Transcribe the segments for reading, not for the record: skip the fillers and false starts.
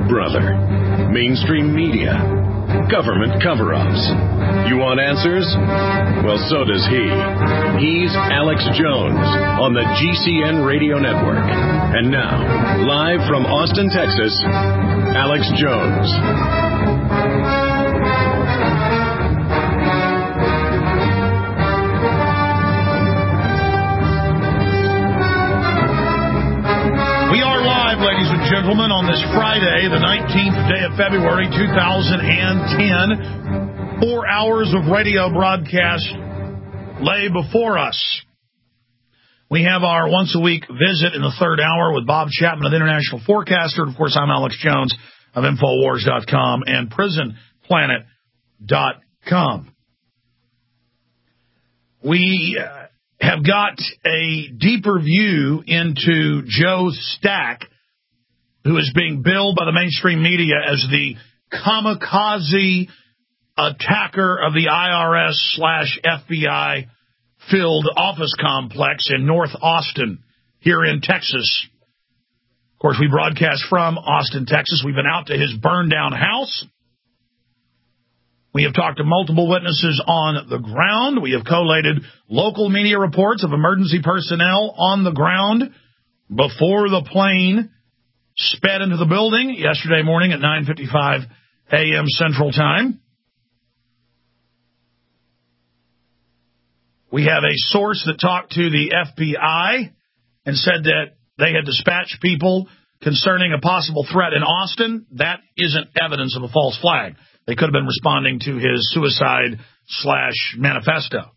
Big Brother, mainstream media, government cover-ups. You want answers? Well, so does he. He's Alex Jones on the GCN Radio Network. And now, live from Austin, Texas, Alex Jones. Ladies and gentlemen, on this Friday, the 19th day of February, 2010, 4 hours of radio broadcast lay before us. We have our once-a-week visit in the third hour with Bob Chapman of the International Forecaster. Of course, I'm Alex Jones of Infowars.com and PrisonPlanet.com. We have got a deeper view into Joe Stack, who is being billed by the mainstream media as the kamikaze attacker of the IRS/FBI-filled office complex in North Austin here in Texas. Of course, we broadcast from Austin, Texas. We've been out to his burned-down house. We have talked to multiple witnesses on the ground. We have collated local media reports of emergency personnel on the ground before the plane sped into the building yesterday morning at 9:55 a.m. Central Time. We have a source that talked to the FBI and said that they had dispatched people concerning a possible threat in Austin. That isn't evidence of a false flag. They could have been responding to his suicide/manifesto.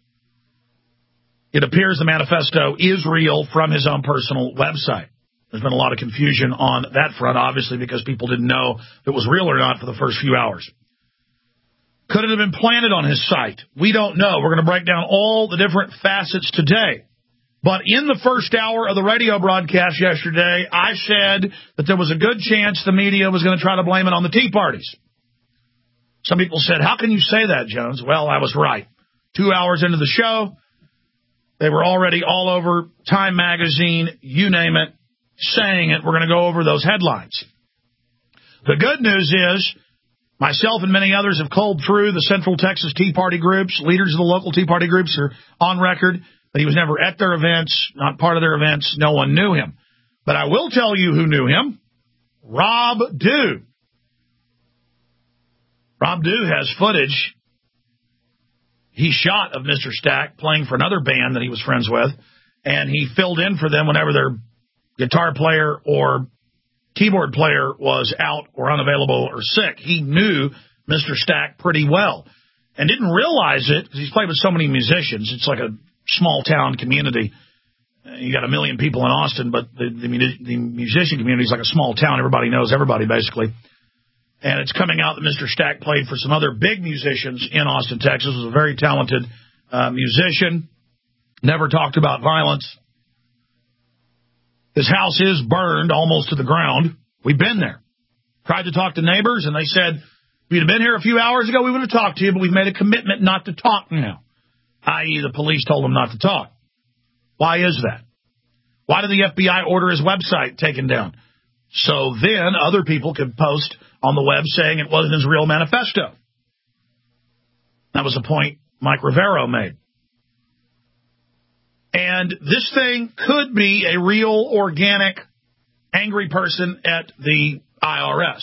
It appears the manifesto is real from his own personal website. There's been a lot of confusion on that front, obviously, because people didn't know if it was real or not for the first few hours. Could it have been planted on his site? We don't know. We're going to break down all the different facets today. But in the first hour of the radio broadcast yesterday, I said that there was a good chance the media was going to try to blame it on the Tea Parties. Some people said, how can you say that, Jones? Well, I was right. 2 hours into the show, they were already all over Time Magazine, you name it, saying it. We're going to go over those headlines. The good news is myself and many others have culled through the Central Texas Tea Party groups. Leaders of the local Tea Party groups are on record that he was never at their events, not part of their events. No one knew him. But I will tell you who knew him. Rob Dew. Rob Dew has footage he shot of Mr. Stack playing for another band that he was friends with, and he filled in for them whenever their guitar player or keyboard player was out or unavailable or sick. He knew Mr. Stack pretty well and didn't realize it because he's played with so many musicians. It's like a small-town community. You got 1 million people in Austin, but the musician community is like a small town. Everybody knows everybody, basically. And it's coming out that Mr. Stack played for some other big musicians in Austin, Texas. Was a very talented musician. Never talked about violence. His house is burned almost to the ground. We've been there. Tried to talk to neighbors, and they said, if you'd have been here a few hours ago, we would have talked to you, but we've made a commitment not to talk now, i.e. the police told them not to talk. Why is that? Why did the FBI order his website taken down? So then other people could post on the web saying it wasn't his real manifesto. That was a point Mike Rivero made. And this thing could be a real, organic, angry person at the IRS.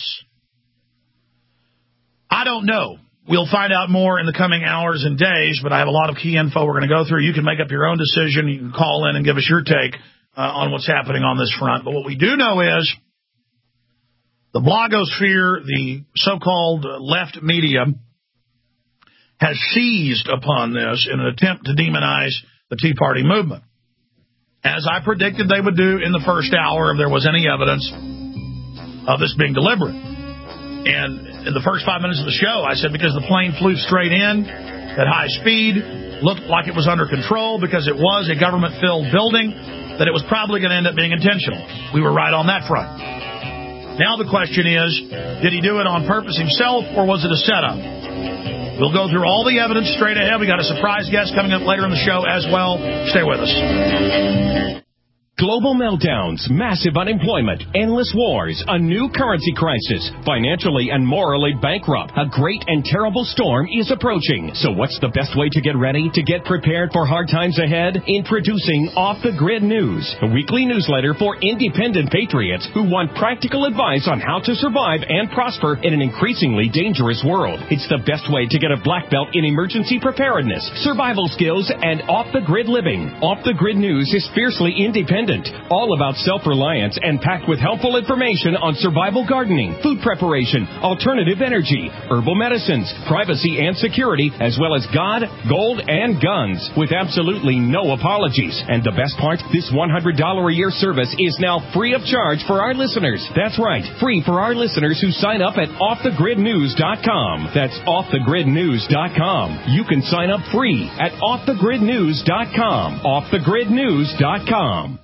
I don't know. We'll find out more in the coming hours and days, but I have a lot of key info we're going to go through. You can make up your own decision. You can call in and give us your take on what's happening on this front. But what we do know is the blogosphere, the so-called left media, has seized upon this in an attempt to demonize the Tea Party movement, as I predicted they would do in the first hour if there was any evidence of this being deliberate. And in the first 5 minutes of the show, I said because the plane flew straight in at high speed, looked like it was under control because it was a government-filled building, that it was probably going to end up being intentional. We were right on that front. Now the question is, did he do it on purpose himself, or was it a setup? We'll go through all the evidence straight ahead. We got a surprise guest coming up later in the show as well. Stay with us. Global meltdowns, massive unemployment, endless wars, a new currency crisis, financially and morally bankrupt. A great and terrible storm is approaching. So what's the best way to get ready, to get prepared for hard times ahead? Introducing Off the Grid News, a weekly newsletter for independent patriots who want practical advice on how to survive and prosper in an increasingly dangerous world. It's the best way to get a black belt in emergency preparedness, survival skills, and off-the-grid living. Off the Grid News is fiercely independent, all about self-reliance and packed with helpful information on survival gardening, food preparation, alternative energy, herbal medicines, privacy and security, as well as God, gold, and guns, with absolutely no apologies. And the best part, this $100 a year service is now free of charge for our listeners. That's right, free for our listeners who sign up at offthegridnews.com. That's offthegridnews.com. You can sign up free at offthegridnews.com. offthegridnews.com.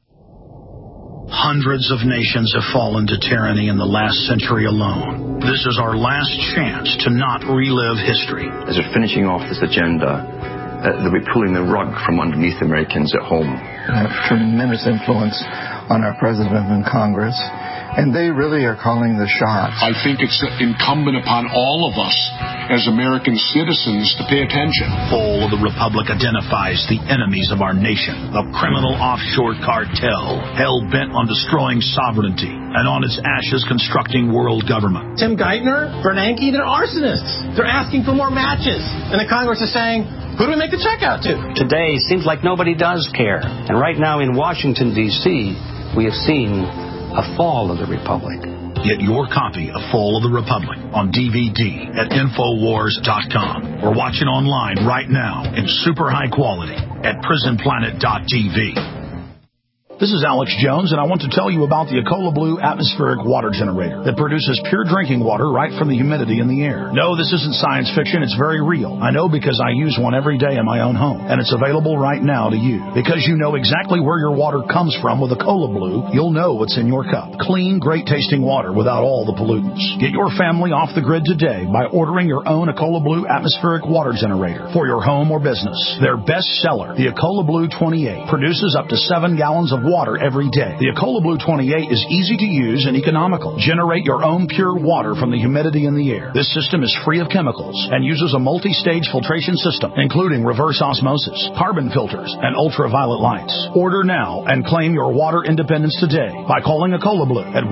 Hundreds of nations have fallen to tyranny in the last century alone. This is our last chance to not relive history. As we're finishing off this agenda, they'll be pulling the rug from underneath Americans at home. Have tremendous influence on our president and Congress, and they really are calling the shots. I think it's incumbent upon all of us as American citizens to pay attention. Fall of the Republic identifies the enemies of our nation, a criminal offshore cartel hell-bent on destroying sovereignty and on its ashes constructing world government. Tim Geithner, Bernanke, they're arsonists. They're asking for more matches. And the Congress is saying, who do we make the check out to? Today seems like nobody does care. And right now in Washington, D.C., we have seen a fall of the Republic. Get your copy of Fall of the Republic on DVD at Infowars.com or watch it online right now in super high quality at PrisonPlanet.tv. This is Alex Jones, and I want to tell you about the Ecola Blue atmospheric water generator that produces pure drinking water right from the humidity in the air. No, this isn't science fiction. It's very real. I know because I use one every day in my own home, and it's available right now to you. Because you know exactly where your water comes from with Ecola Blue, you'll know what's in your cup. Clean, great-tasting water without all the pollutants. Get your family off the grid today by ordering your own Ecola Blue atmospheric water generator for your home or business. Their best seller, the Ecola Blue 28, produces up to 7 gallons of water every day. The Ecola Blue 28 is easy to use and economical. Generate your own pure water from the humidity in the air. This system is free of chemicals and uses a multi-stage filtration system, including reverse osmosis, carbon filters, and ultraviolet lights. Order now and claim your water independence today by calling Ecola Blue at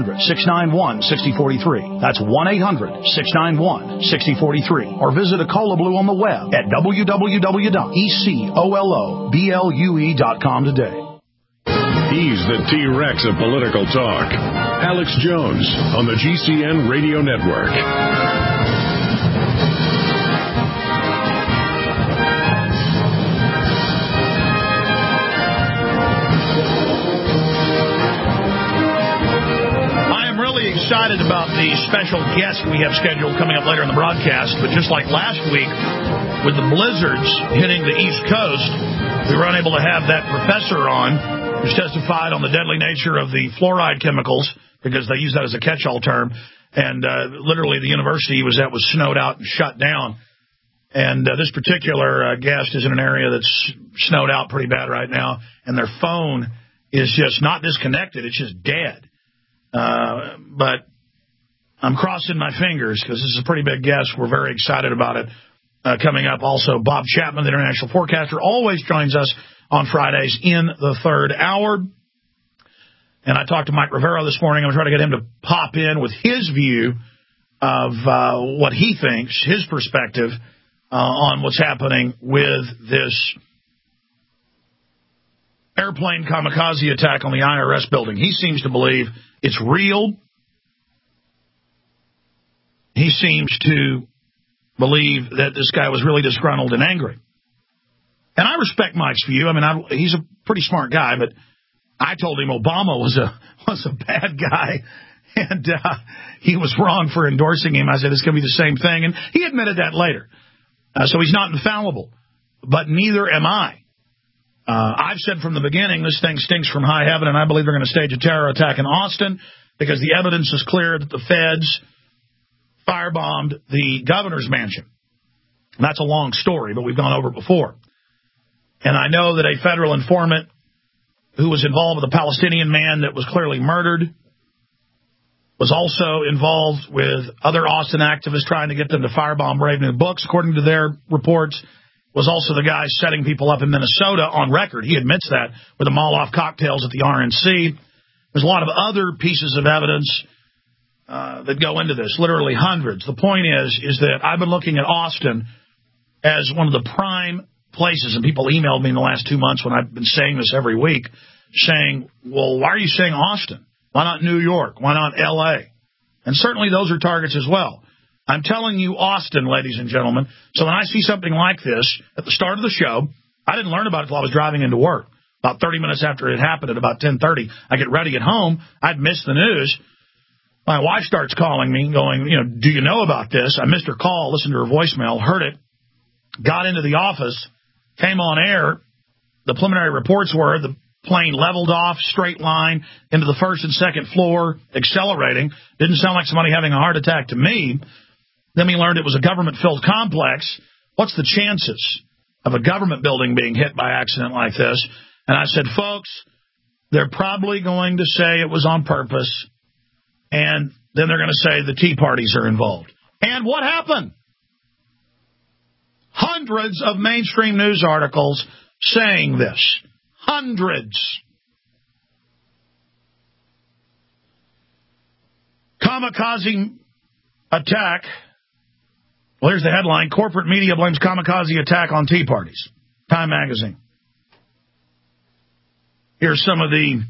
1-800-691-6043. That's 1-800-691-6043. Or visit Ecola Blue on the web at www.ecoloblu.com today. He's the T-Rex of political talk. Alex Jones on the GCN Radio Network. I am really excited about the special guest we have scheduled coming up later in the broadcast, but just like last week, with the blizzards hitting the East Coast, we were unable to have that professor on who's testified on the deadly nature of the fluoride chemicals, because they use that as a catch-all term. And literally the university he was at was snowed out and shut down. And this particular guest is in an area that's snowed out pretty bad right now, and their phone is just not disconnected. It's just dead. But I'm crossing my fingers because this is a pretty big guest. We're very excited about it. Coming up also, Bob Chapman, the international forecaster, always joins us on Fridays in the third hour. And I talked to Mike Rivera this morning. I'm trying to get him to pop in with his view of what he thinks, his perspective on what's happening with this airplane kamikaze attack on the IRS building. He seems to believe it's real. He seems to believe that this guy was really disgruntled and angry. And I respect Mike's view. I mean, he's a pretty smart guy, but I told him Obama was a bad guy, and he was wrong for endorsing him. I said it's going to be the same thing, and he admitted that later. So he's not infallible, but neither am I. I've said from the beginning this thing stinks from high heaven, and I believe they're going to stage a terror attack in Austin because the evidence is clear that the feds firebombed the governor's mansion. And that's a long story, but we've gone over it before. And I know that a federal informant who was involved with a Palestinian man that was clearly murdered, was also involved with other Austin activists trying to get them to firebomb Brave New Books, according to their reports. Was also the guy setting people up in Minnesota on record. He admits that with the Molotov cocktails at the RNC. There's a lot of other pieces of evidence that go into this, literally hundreds. The point is that I've been looking at Austin as one of the prime places, and people emailed me in the last 2 months when I've been saying this every week, saying, well, why are you saying Austin? Why not New York? Why not L.A.? And certainly those are targets as well. I'm telling you Austin, ladies and gentlemen. So when I see something like this at the start of the show, I didn't learn about it until I was driving into work. About 30 minutes after it happened, at about 10:30, I get ready at home. I'd missed the news. My wife starts calling me, going, do you know about this? I missed her call, listened to her voicemail, heard it, got into the office, came on air. The preliminary reports were the plane leveled off, straight line, into the first and second floor, accelerating. Didn't sound like somebody having a heart attack to me. Then we learned it was a government-filled complex. What's the chances of a government building being hit by accident like this? And I said, folks, they're probably going to say it was on purpose, and then they're going to say the Tea Parties are involved. And what happened? Hundreds of mainstream news articles saying this. Hundreds. Kamikaze attack. Well, here's the headline. Corporate media blames kamikaze attack on Tea Parties. Time magazine. Here's some of the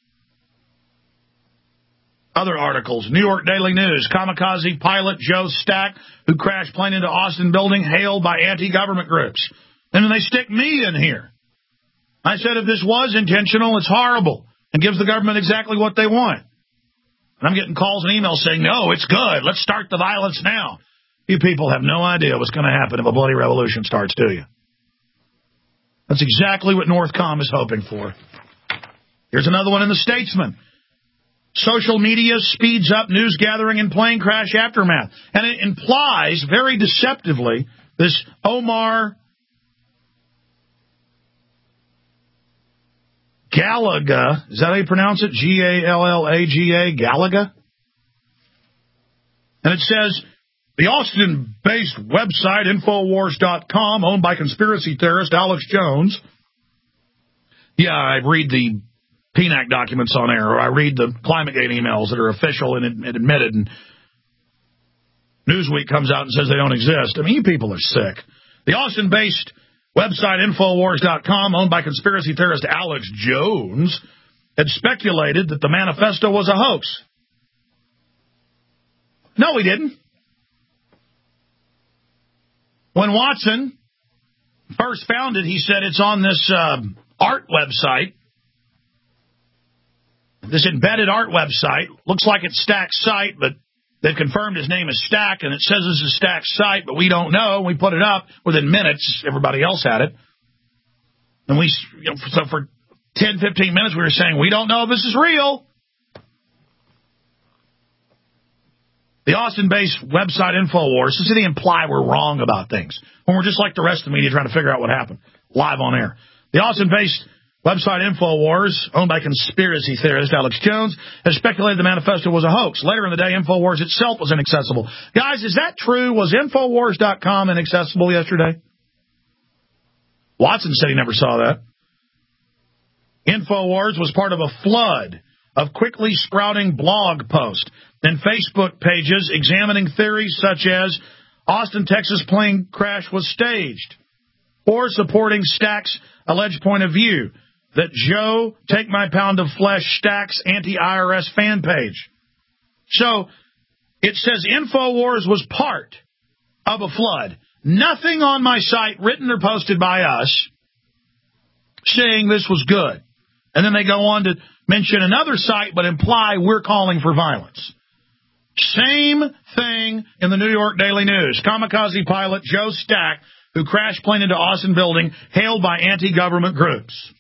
other articles. New York Daily News. Kamikaze pilot Joe Stack, who crashed plane into Austin building, hailed by anti-government groups. And then they stick me in here. I said if this was intentional, it's horrible and gives the government exactly what they want. And I'm getting calls and emails saying, no, it's good. Let's start the violence now. You people have no idea what's going to happen if a bloody revolution starts, do you? That's exactly what Northcom is hoping for. Here's another one in the Statesman. Social media speeds up news gathering in plane crash aftermath. And it implies, very deceptively, this Omar Gallagher, is that how you pronounce it? Gallaga, Gallagher? And it says, the Austin-based website Infowars.com, owned by conspiracy theorist Alex Jones. Yeah, I read the PNAC documents on air, or I read the ClimateGate emails that are official and admitted, and Newsweek comes out and says they don't exist. I mean, you people are sick. The Austin-based website Infowars.com, owned by conspiracy theorist Alex Jones, had speculated that the manifesto was a hoax. No, he didn't. When Watson first found it, he said it's on this art website, this embedded art website. Looks like it's Stack's site, but they've confirmed his name is Stack, and it says this is Stack's site, but we don't know. We put it up within minutes. Everybody else had it. And so for 10, 15 minutes, we were saying, we don't know if this is real. The Austin-based website Infowars, this is to imply we're wrong about things, when we're just like the rest of the media trying to figure out what happened, live on air. The Austin-based website Infowars, owned by conspiracy theorist Alex Jones, has speculated the manifesto was a hoax. Later in the day, Infowars itself was inaccessible. Guys, is that true? Was Infowars.com inaccessible yesterday? Watson said he never saw that. Infowars was part of a flood of quickly sprouting blog posts and Facebook pages examining theories such as Austin, Texas plane crash was staged, or supporting Stack's alleged point of view that Joe Take My Pound of Flesh Stack's anti-IRS fan page. So it says Infowars was part of a flood. Nothing on my site written or posted by us saying this was good. And then they go on to mention another site but imply we're calling for violence. Same thing in the New York Daily News. Kamikaze pilot Joe Stack, who crashed plane into Austin building, hailed by anti-government groups.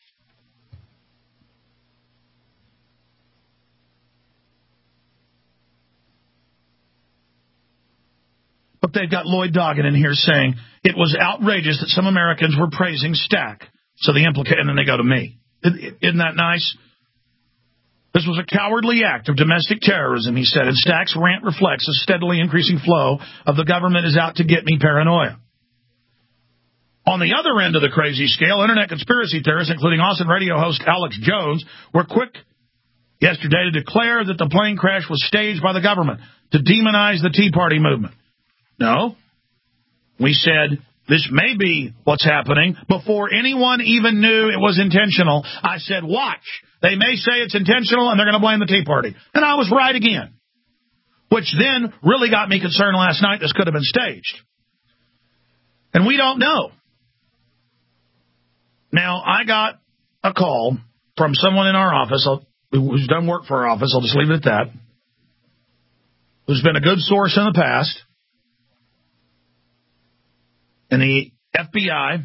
But they've got Lloyd Doggett in here saying it was outrageous that some Americans were praising Stack. So they implicate, and then they go to me. Isn't that nice? This was a cowardly act of domestic terrorism, he said, and Stack's rant reflects a steadily increasing flow of the government is out to get me paranoia. On the other end of the crazy scale, internet conspiracy theorists, including Austin radio host Alex Jones, were quick yesterday to declare that the plane crash was staged by the government to demonize the Tea Party movement. No. We said, this may be what's happening. Before anyone even knew it was intentional, I said, watch. They may say it's intentional, and they're going to blame the Tea Party. And I was right again. Which then really got me concerned last night this could have been staged. And we don't know. Now, I got a call from someone in our office who's done work for our office. I'll just leave it at that. Who's been a good source in the past. And the FBI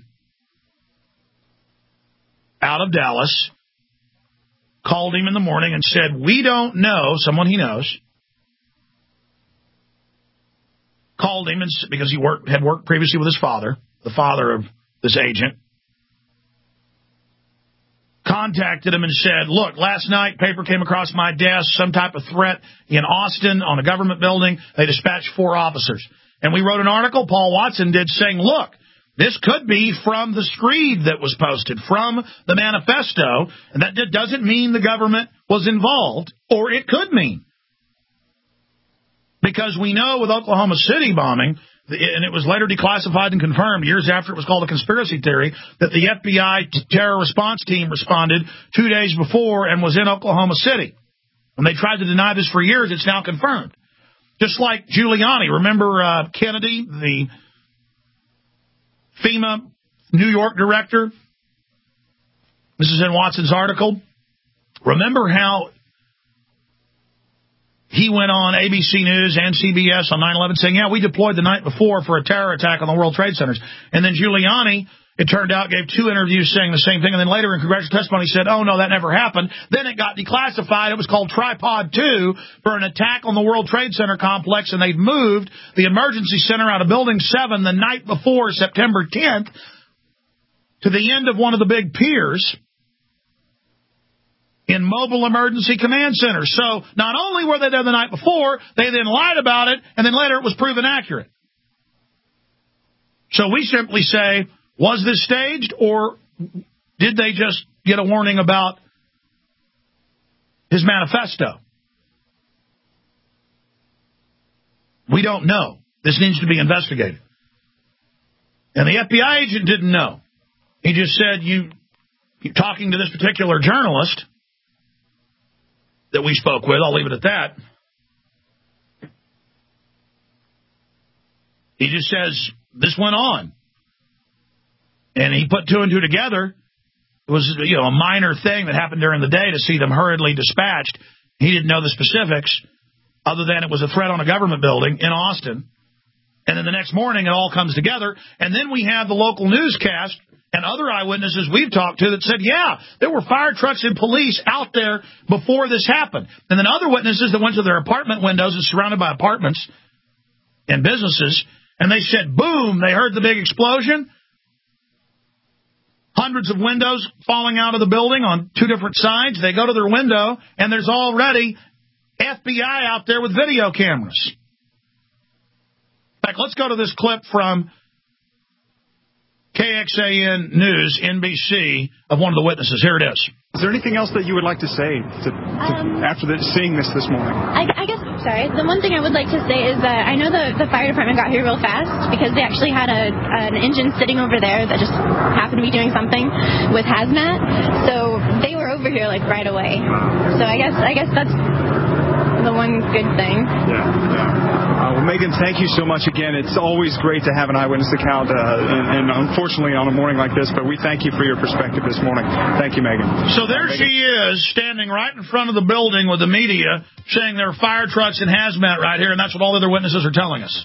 out of Dallas called him in the morning and said, we don't know, someone he knows, called him because he had worked previously with his father, the father of this agent, contacted him and said, look, last night paper came across my desk, some type of threat in Austin on a government building. They dispatched 4 officers. And we wrote an article, Paul Watson did, saying, look, this could be from the screed that was posted, from the manifesto, and that doesn't mean the government was involved, or it could mean. Because we know with Oklahoma City bombing, and it was later declassified and confirmed years after it was called a conspiracy theory, that the FBI terror response team responded 2 days before and was in Oklahoma City. When they tried to deny this for years, it's now confirmed. Just like Giuliani. Remember Kennedy, the FEMA New York director? This is in Watson's article. Remember how he went on ABC News and CBS on 9/11 saying, yeah, we deployed the night before for a terror attack on the World Trade Centers. And then Giuliani, it turned out, gave 2 interviews saying the same thing. And then later in congressional testimony said, oh, no, that never happened. Then it got declassified. It was called Tripod 2 for an attack on the World Trade Center complex. And they'd moved the emergency center out of Building 7 the night before, September 10th, to the end of one of the big piers in Mobile Emergency Command Center. So not only were they there the night before, they then lied about it, and then later it was proven accurate. So we simply say, was this staged, or did they just get a warning about his manifesto? We don't know. This needs to be investigated. And the FBI agent didn't know. He just said, you talking to this particular journalist that we spoke with, I'll leave it at that. He just says, this went on. And he put 2 and 2 together. It was, a minor thing that happened during the day to see them hurriedly dispatched. He didn't know the specifics, other than it was a threat on a government building in Austin. And then the next morning, it all comes together. And then we have the local newscast and other eyewitnesses we've talked to that said, yeah, there were fire trucks and police out there before this happened. And then other witnesses that went to their apartment windows and surrounded by apartments and businesses, and they said, boom, they heard the big explosion. Hundreds of windows falling out of the building on 2 different sides. They go to their window, and there's already FBI out there with video cameras. In fact, let's go to this clip from KXAN News, NBC, of one of the witnesses. Here it is. Is there anything else that you would like to say after seeing this morning? I guess, sorry, the one thing I would like to say is that I know the fire department got here real fast because they actually had an engine sitting over there that just happened to be doing something with hazmat. So they were over here right away. So I guess that's the one good thing. Yeah. Well, Megan, thank you so much again. It's always great to have an eyewitness account, and unfortunately on a morning like this, but we thank you for your perspective this morning. Thank you, Megan. So there she is, standing right in front of the building with the media, saying there are fire trucks and hazmat right here, and that's what all the other witnesses are telling us.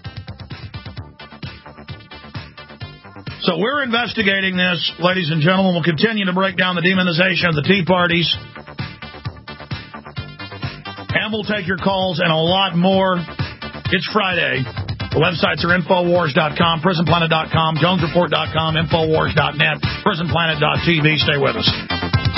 So we're investigating this, ladies and gentlemen. We'll continue to break down the demonization of the Tea Parties. And we'll take your calls and a lot more. It's Friday. The websites are Infowars.com, PrisonPlanet.com, JonesReport.com, Infowars.net, PrisonPlanet.tv. Stay with us.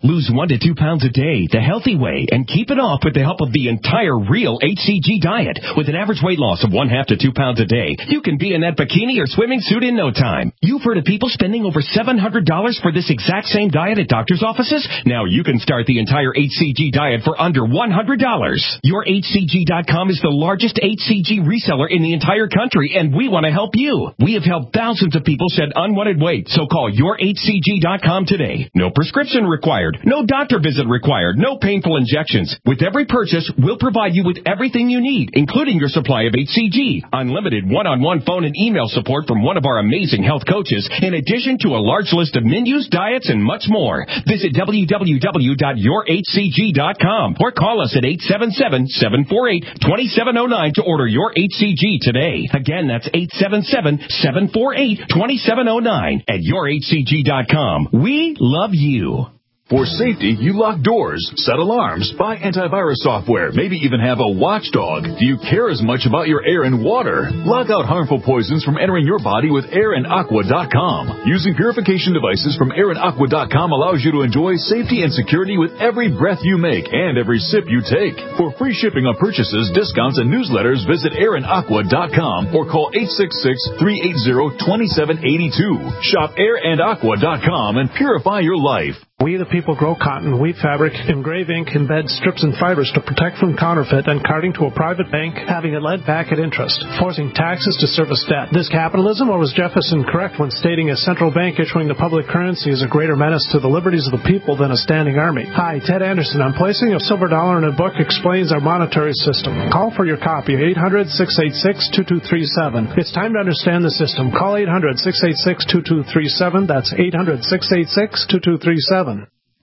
Lose 1 to 2 pounds a day the healthy way and keep it off with the help of the entire Real HCG diet. With an average weight loss of 1/2 to 2 pounds a day, you can be in that bikini or swimming suit in no time. You've heard of people spending over $700 for this exact same diet at doctor's offices? Now you can start the entire HCG diet for under $100. YourHCG.com is the largest HCG reseller in the entire country, and we want to help you. We have helped thousands of people shed unwanted weight, so call YourHCG.com today. No prescription required. No doctor visit required. No painful injections. With every purchase, we'll provide you with everything you need, including your supply of HCG, unlimited one-on-one phone and email support from one of our amazing health coaches, in addition to a large list of menus, diets, and much more. Visit www.yourhcg.com or call us at 877-748-2709 to order your HCG today. Again, that's 877-748-2709 at yourhcg.com. We love you. For safety, you lock doors, set alarms, buy antivirus software, maybe even have a watchdog. Do you care as much about your air and water? Lock out harmful poisons from entering your body with airandaqua.com. Using purification devices from airandaqua.com allows you to enjoy safety and security with every breath you make and every sip you take. For free shipping on purchases, discounts, and newsletters, visit airandaqua.com or call 866-380-2782. Shop airandaqua.com and purify your life. We the people grow cotton, weave fabric, engrave ink, embed strips and fibers to protect from counterfeit and carting to a private bank, having it lent back at interest, forcing taxes to service debt. This capitalism, or was Jefferson correct when stating a central bank issuing the public currency is a greater menace to the liberties of the people than a standing army? Hi, Ted Anderson. I'm placing a silver dollar in a book explains our monetary system. Call for your copy, 800-686-2237. It's time to understand the system. Call 800-686-2237. That's 800-686-2237.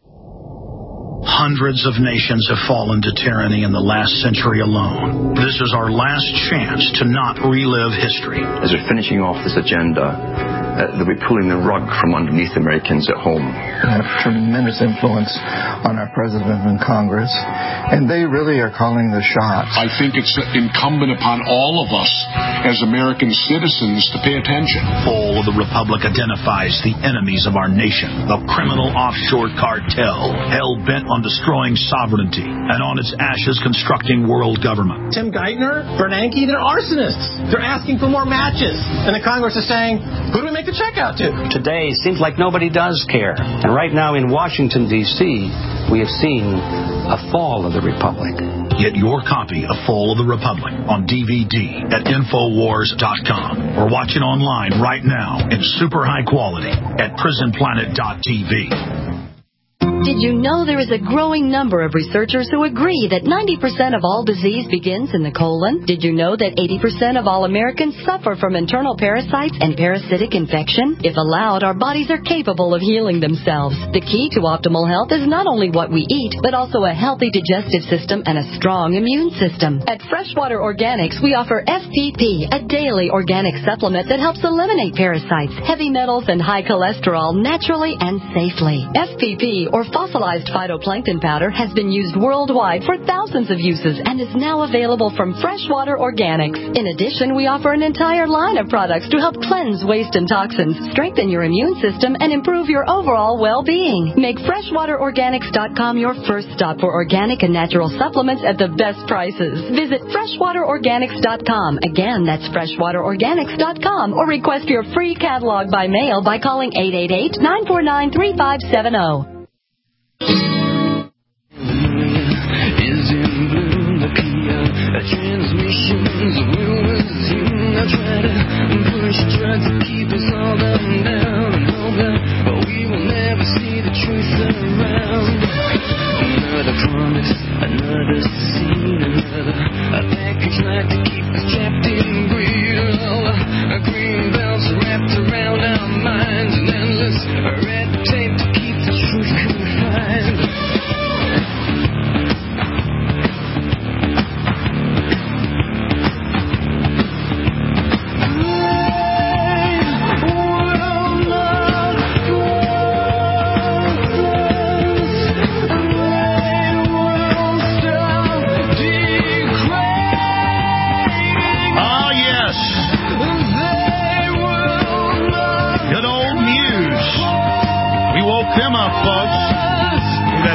Hundreds of nations have fallen to tyranny in the last century alone. This is our last chance to not relive history. As we're finishing off this agenda, they'll be pulling the rug from underneath Americans at home. They have tremendous influence on our president and Congress, and they really are calling the shots. I think it's incumbent upon all of us as American citizens to pay attention. Fall of the Republic identifies the enemies of our nation, the criminal offshore cartel, hell-bent on destroying sovereignty, and on its ashes constructing world government. Tim Geithner, Bernanke, they're arsonists. They're asking for more matches. And the Congress is saying, who do we make the check out to? Today seems like nobody does care. And right now in Washington, D.C., we have seen a fall of the Republic. Get your copy of Fall of the Republic on DVD at Infowars.com or watch it online right now in super high quality at PrisonPlanet.tv. Did you know there is a growing number of researchers who agree that 90% of all disease begins in the colon? Did you know that 80% of all Americans suffer from internal parasites and parasitic infection? If allowed, our bodies are capable of healing themselves. The key to optimal health is not only what we eat, but also a healthy digestive system and a strong immune system. At Freshwater Organics, we offer FPP, a daily organic supplement that helps eliminate parasites, heavy metals, and high cholesterol naturally and safely. FPP, or fossilized phytoplankton powder, has been used worldwide for thousands of uses and is now available from Freshwater Organics. In addition, we offer an entire line of products to help cleanse waste and toxins, strengthen your immune system, and improve your overall well-being. Make FreshwaterOrganics.com your first stop for organic and natural supplements at the best prices. Visit FreshwaterOrganics.com. Again, that's FreshwaterOrganics.com, or request your free catalog by mail by calling 888-949-3570. Transmissions will resume. I try to push drugs to keep us all down and hold up, but we will never see the truth around. Another promise, another scene, a package like to keep us trapped in greed. All green belts wrapped around our minds, and endless red tape to keep the truth confined.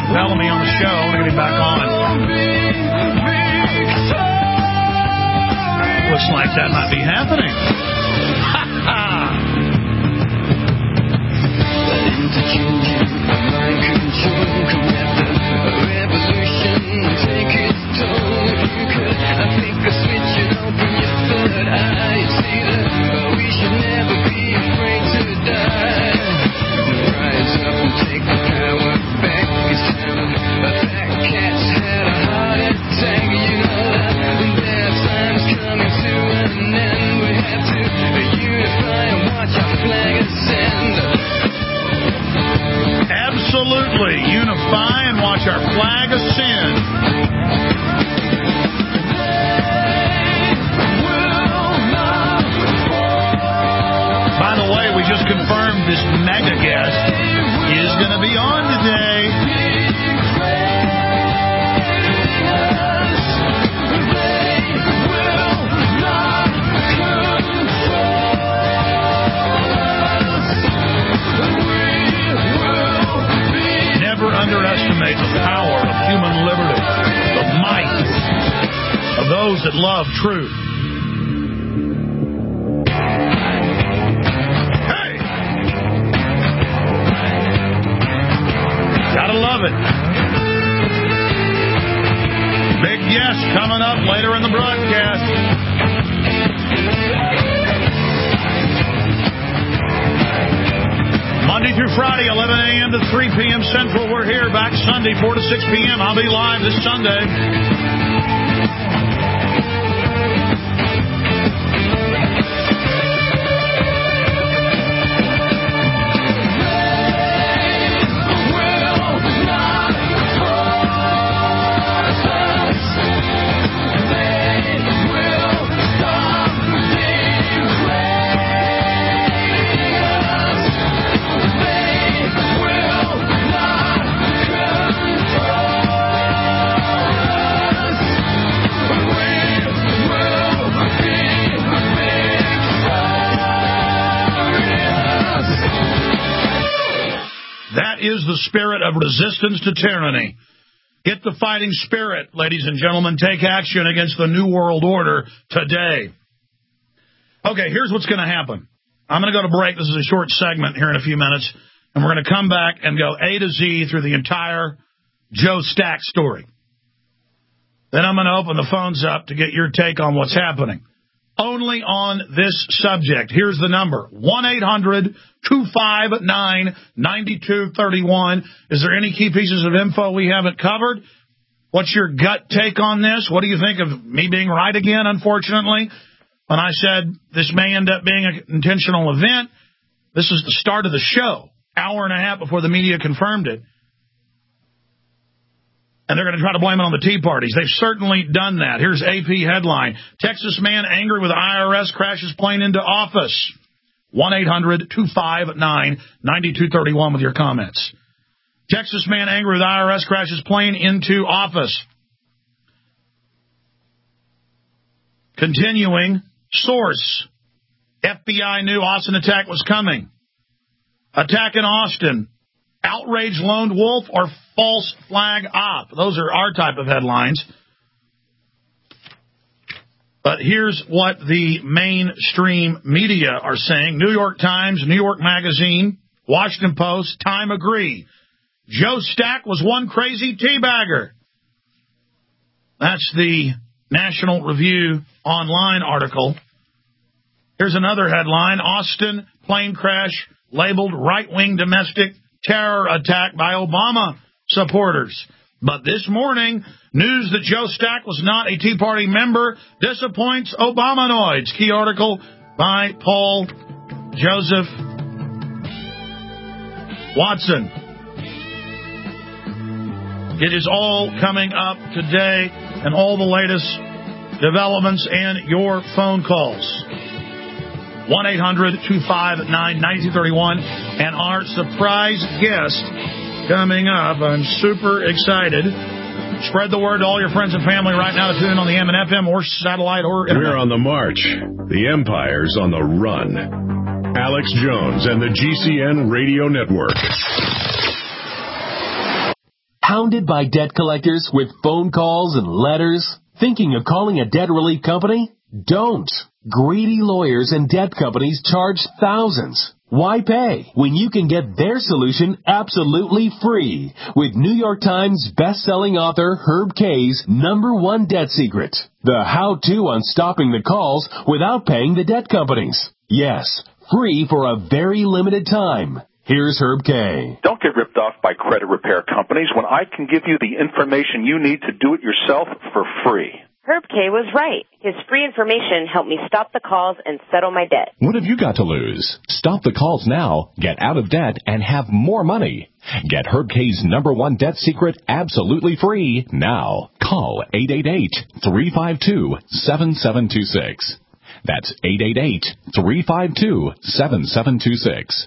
Brian Bellamy on the show. We're going to be back on. Looks like that might be happening. Absolutely. Unify and watch our flag ascend. By the way, we just confirmed this mega guest is going to be on today. Underestimate the power of human liberty, the might of those that love truth. Hey! Gotta love it. Big yes coming up later in the broadcast. Monday through Friday, 11 a.m. to 3 p.m. Central. We're here back Sunday, 4 to 6 p.m. I'll be live this Sunday. Is the spirit of resistance to tyranny. Get the fighting spirit, ladies and gentlemen. Take action against the New World Order today. Okay, here's what's going to happen. I'm going to go to break. This is a short segment here in a few minutes, and we're going to come back and go A to Z through the entire Joe Stack story. Then I'm going to open the phones up to get your take on what's happening. Only on this subject. Here's the number, 1-800-259-9231. Is there any key pieces of info we haven't covered? What's your gut take on this? What do you think of me being right again, unfortunately? When I said this may end up being an intentional event, this is the start of the show, hour and a half before the media confirmed it. And they're going to try to blame it on the Tea Parties. They've certainly done that. Here's AP headline. Texas man angry with IRS crashes plane into office. 1-800-259-9231 with your comments. Texas man angry with IRS crashes plane into office. Continuing. Source. FBI knew Austin attack was coming. Attack in Austin. Outrage lone wolf or false flag op. Those are our type of headlines. But here's what the mainstream media are saying. New York Times, New York Magazine, Washington Post, Time agree. Joe Stack was one crazy teabagger. That's the National Review online article. Here's another headline. Austin plane crash labeled right-wing domestic terror attack by Obama supporters. But this morning, news that Joe Stack was not a Tea Party member disappoints Obamanoids. Key article by Paul Joseph Watson. It is all coming up today and all the latest developments and your phone calls. 1-800-259-9231. And our surprise guest coming up. I'm super excited. Spread the word to all your friends and family right now to tune in on the AM and FM or satellite or internet. We're on the march. The empire's on the run. Alex Jones and the GCN Radio Network. Hounded by debt collectors with phone calls and letters? Thinking of calling a debt relief company? Don't. Greedy lawyers and debt companies charge thousands. Why pay when you can get their solution absolutely free with New York Times best-selling author Herb Kay's #1 debt secret, the how-to on stopping the calls without paying the debt companies. Yes, free for a very limited time. Here's Herb Kay. Don't get ripped off by credit repair companies when I can give you the information you need to do it yourself for free. Herb Kay was right. His free information helped me stop the calls and settle my debt. What have you got to lose? Stop the calls now, get out of debt, and have more money. Get Herb Kay's #1 debt secret absolutely free now. Call 888-352-7726. That's 888-352-7726.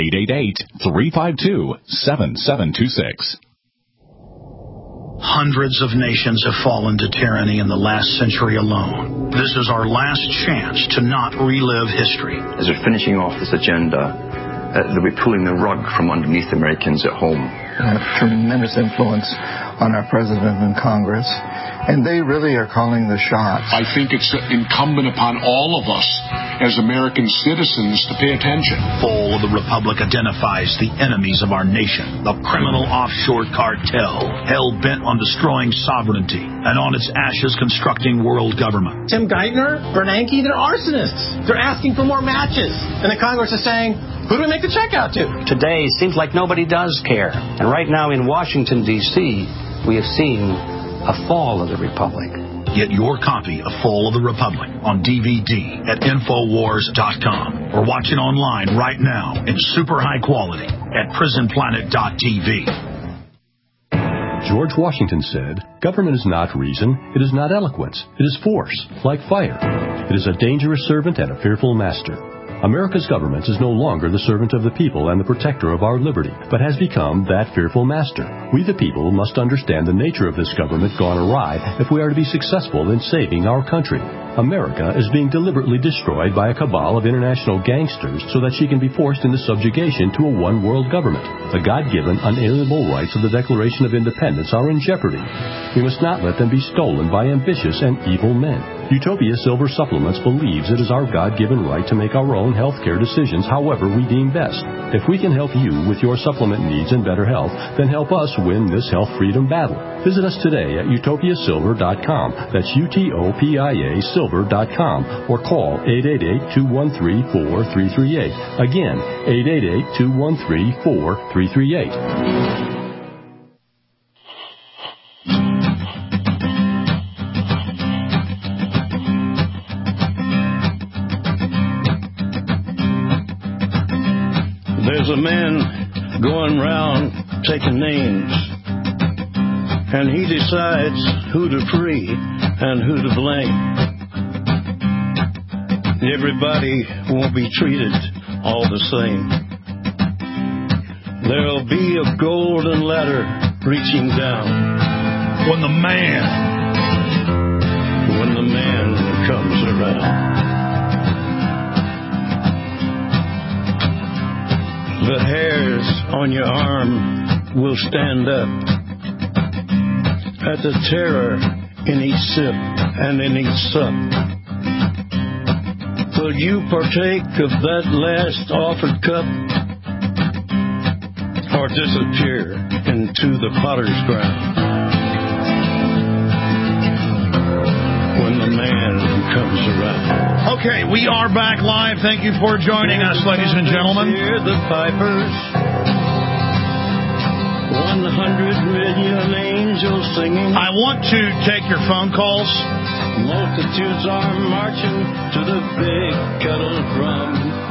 888-352-7726. Hundreds of nations have fallen to tyranny in the last century alone. This is our last chance to not relive history. As we're finishing off this agenda, they'll be pulling the rug from underneath Americans at home. They have tremendous influence on our president and Congress, and they really are calling the shots. I think it's incumbent upon all of us as American citizens to pay attention. Fall of the Republic identifies the enemies of our nation, the criminal offshore cartel, hell-bent on destroying sovereignty, and on its ashes constructing world government. Tim Geithner, Bernanke, they're arsonists. They're asking for more matches. And the Congress is saying, who do we make the check out to? Today seems like nobody does care. And right now in Washington, D.C., we have seen a fall of the Republic. Get your copy of Fall of the Republic on DVD at Infowars.com or watch it online right now in super high quality at PrisonPlanet.tv. George Washington said, "Government is not reason, it is not eloquence, it is force, like fire. It is a dangerous servant and a fearful master." America's government is no longer the servant of the people and the protector of our liberty, but has become that fearful master. We the people must understand the nature of this government gone awry if we are to be successful in saving our country. America is being deliberately destroyed by a cabal of international gangsters so that she can be forced into subjugation to a one-world government. The God-given, unalienable rights of the Declaration of Independence are in jeopardy. We must not let them be stolen by ambitious and evil men. Utopia Silver Supplements believes it is our God-given right to make our own health care decisions however we deem best. If we can help you with your supplement needs and better health, then help us win this health freedom battle. Visit us today at utopiasilver.com. That's UTOPIA silver.com or call 888-213-4338. Again, 888-213-4338. There's a man going round taking names, and he decides who to free and who to blame. Everybody won't be treated all the same. There'll be a golden ladder reaching down when the man comes around. The hairs on your arm will stand up at the terror in each sip and in each sup. Will you partake of that last offered cup, or disappear into the potter's ground when the man comes around? Okay, we are back live. Thank you for joining us, ladies and gentlemen. Hear the pipers, 100 million angels singing. I want to take your phone calls. Multitudes are marching to the big kettle drum.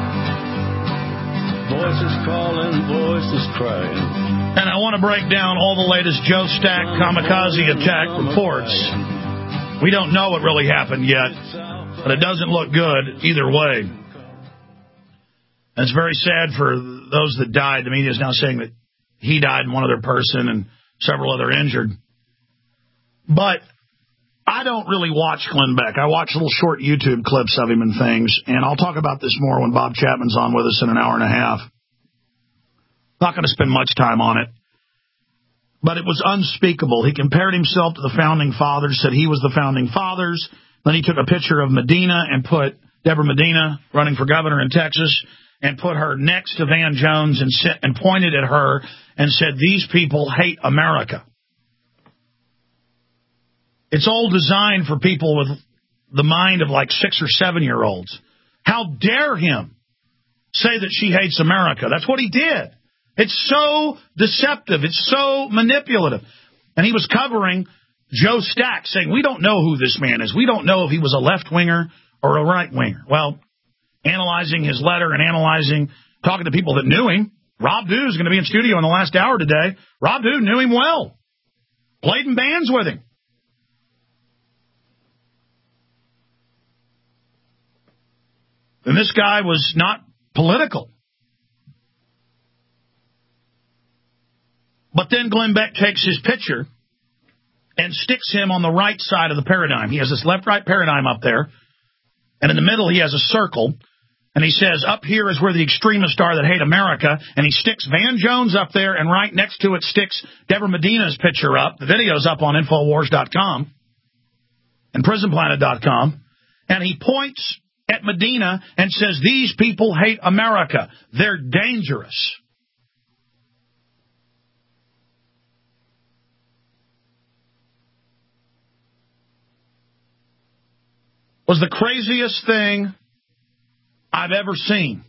Voices calling, voices crying. And I want to break down all the latest Joe Stack kamikaze attack reports. We don't know what really happened yet, but it doesn't look good either way. And it's very sad for those that died. The media is now saying that he died and one other person and several other injured. But I don't really watch Glenn Beck. I watch little short YouTube clips of him and things, and I'll talk about this more when Bob Chapman's on with us in an hour and a half. Not going to spend much time on it. But it was unspeakable. He compared himself to the Founding Fathers, said he was the Founding Fathers. Then he took a picture of Medina and put Deborah Medina running for governor in Texas and put her next to Van Jones and pointed at her and said, these people hate America. It's all designed for people with the mind of like 6 or 7-year-olds. How dare him say that she hates America? That's what he did. It's so deceptive. It's so manipulative. And he was covering Joe Stack, saying, we don't know who this man is. We don't know if he was a left-winger or a right-winger. Well, analyzing his letter and talking to people that knew him, Rob Dew is going to be in studio in the last hour today. Rob Dew knew him well. Played in bands with him. And this guy was not political. But then Glenn Beck takes his picture and sticks him on the right side of the paradigm. He has this left-right paradigm up there, and in the middle he has a circle, and he says, up here is where the extremists are that hate America, and he sticks Van Jones up there, and right next to it sticks Deborah Medina's picture up. The video's up on Infowars.com and PrisonPlanet.com, and he points at Medina and says, these people hate America. They're dangerous. Was the craziest thing I've ever seen.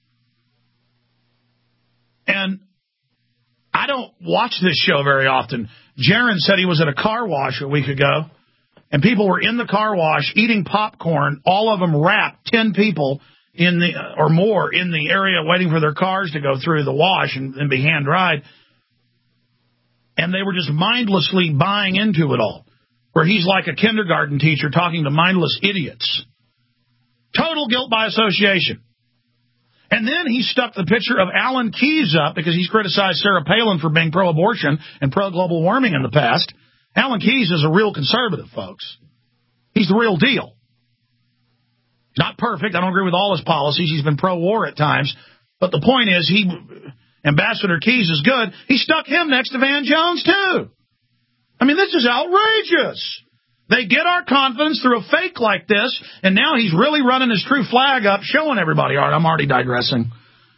And I don't watch this show very often. Jaron said he was at a car wash a week ago, and people were in the car wash eating popcorn, all of them wrapped, 10 people in the or more in the area waiting for their cars to go through the wash and be hand-dried. And they were just mindlessly buying into it all, where he's like a kindergarten teacher talking to mindless idiots. Total guilt by association. And then he stuck the picture of Alan Keyes up because he's criticized Sarah Palin for being pro-abortion and pro-global warming in the past. Alan Keyes is a real conservative, folks. He's the real deal. Not perfect. I don't agree with all his policies. He's been pro-war at times. But the point is, Ambassador Keyes is good. He stuck him next to Van Jones, too. I mean, this is outrageous. They get our confidence through a fake like this, and now he's really running his true flag up, showing everybody. All right, I'm already digressing.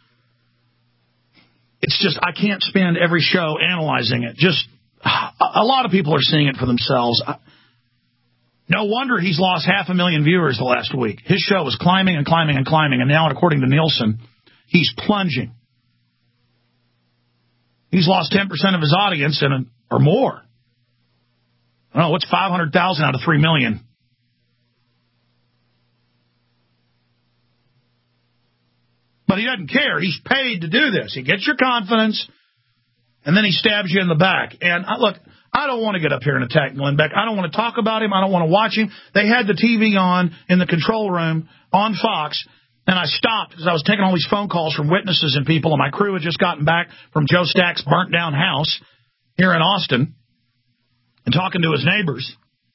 It's just, I can't spend every show analyzing it. Just, a lot of people are seeing it for themselves. No wonder he's lost 500,000 viewers the last week. His show was climbing and climbing and climbing, and now, according to Nielsen, he's plunging. He's lost 10% of his audience or more. I don't know, what's 500,000 out of 3 million? But he doesn't care. He's paid to do this. He gets your confidence, and then he stabs you in the back. And look, I don't want to get up here and attack Glenn Beck. I don't want to talk about him. I don't want to watch him. They had the TV on in the control room on Fox, and I stopped because I was taking all these phone calls from witnesses and people, and my crew had just gotten back from Joe Stack's burnt-down house here in Austin and talking to his neighbors.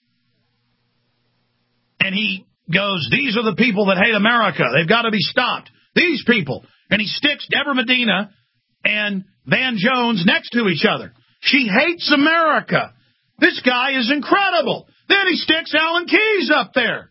And he goes, these are the people that hate America. They've got to be stopped. These people. And he sticks Deborah Medina and Van Jones next to each other. She hates America. This guy is incredible. Then he sticks Alan Keyes up there.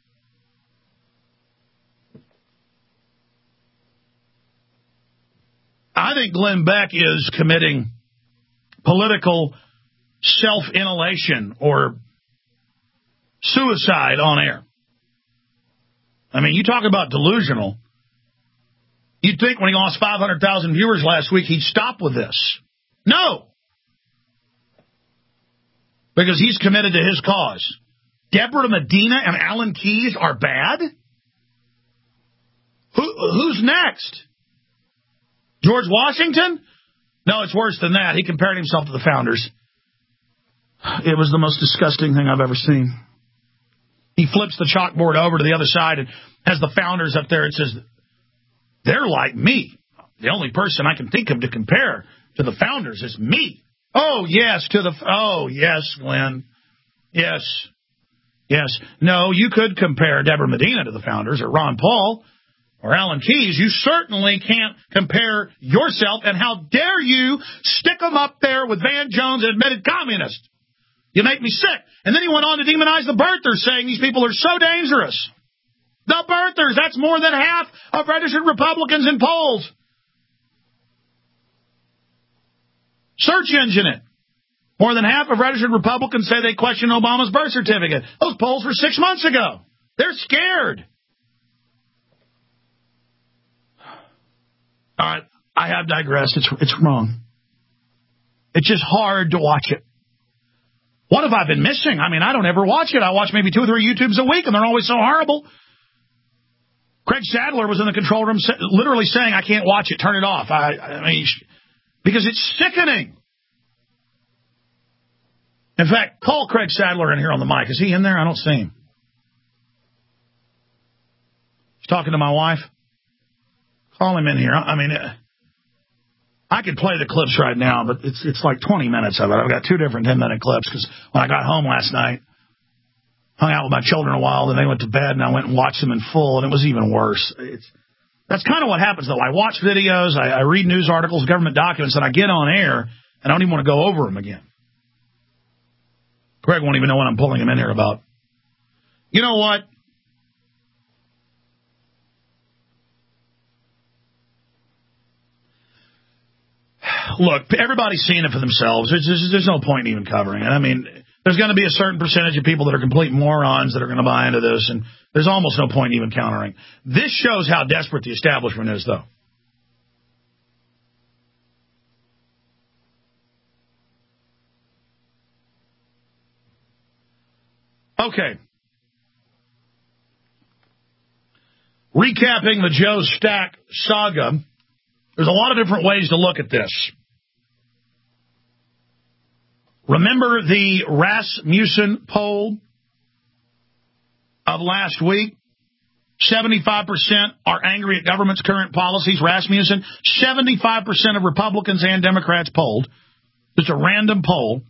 I think Glenn Beck is committing political self-immolation or suicide on air. I mean, you talk about delusional. You'd think when he lost 500,000 viewers last week, he'd stop with this. No. Because he's committed to his cause. Deborah Medina and Alan Keyes are bad? Who's next? George Washington? No, it's worse than that. He compared himself to the founders. It was the most disgusting thing I've ever seen. He flips the chalkboard over to the other side and has the founders up there. It says, they're like me. The only person I can think of to compare to the founders is me. Oh, yes, yes, Glenn. Yes. No, you could compare Deborah Medina to the founders or Ron Paul. or Alan Keyes, you certainly can't compare yourself, and how dare you stick them up there with Van Jones, an admitted communist. You make me sick. And then he went on to demonize the birthers, saying these people are so dangerous. The birthers, that's more than half of registered Republicans in polls. Search engine it. More than half of registered Republicans say they question Obama's birth certificate. Those polls were 6 months ago. They're scared. All right, I have digressed. It's wrong. It's just hard to watch it. What have I been missing? I mean, I don't ever watch it. I watch maybe 2 or 3 YouTubes a week, and they're always so horrible. Craig Sadler was in the control room literally saying, I can't watch it, turn it off. I mean, because it's sickening. In fact, call Craig Sadler in here on the mic. Is he in there? I don't see him. He's talking to my wife. Call him in here. I mean, I could play the clips right now, but it's like 20 minutes of it. I've got 2 different 10-minute clips because when I got home last night, hung out with my children a while, then they went to bed, and I went and watched them in full, and it was even worse. That's kind of what happens, though. I watch videos, I read news articles, government documents, and I get on air, and I don't even want to go over them again. Greg won't even know what I'm pulling him in here about. You know what? Look, everybody's seeing it for themselves. There's no point in even covering it. I mean, there's going to be a certain percentage of people that are complete morons that are going to buy into this, and there's almost no point in even countering. This shows how desperate the establishment is, though. Okay. Recapping the Joe Stack saga, there's a lot of different ways to look at this. Remember the Rasmussen poll of last week? 75% are angry at government's current policies. Rasmussen, 75% of Republicans and Democrats polled. Just a random poll.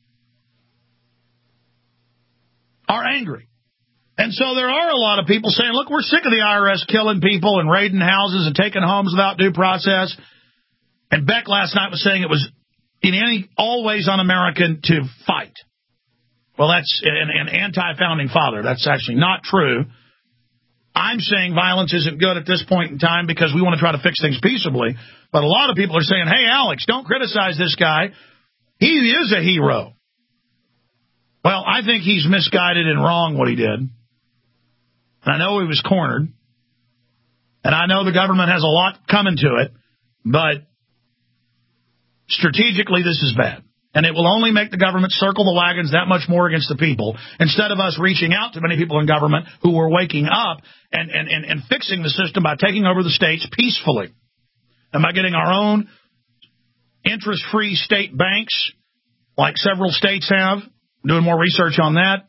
Are angry. And so there are a lot of people saying, look, we're sick of the IRS killing people and raiding houses and taking homes without due process. And Beck last night was saying it was always un-American to fight. Well, that's an anti-founding father. That's actually not true. I'm saying violence isn't good at this point in time because we want to try to fix things peaceably. But a lot of people are saying, hey, Alex, don't criticize this guy. He is a hero. Well, I think he's misguided and wrong what he did. And I know he was cornered. And I know the government has a lot coming to it. But strategically, this is bad. And it will only make the government circle the wagons that much more against the people, instead of us reaching out to many people in government who are waking up and fixing the system by taking over the states peacefully. And by getting our own interest-free state banks, like several states have. Doing more research on that.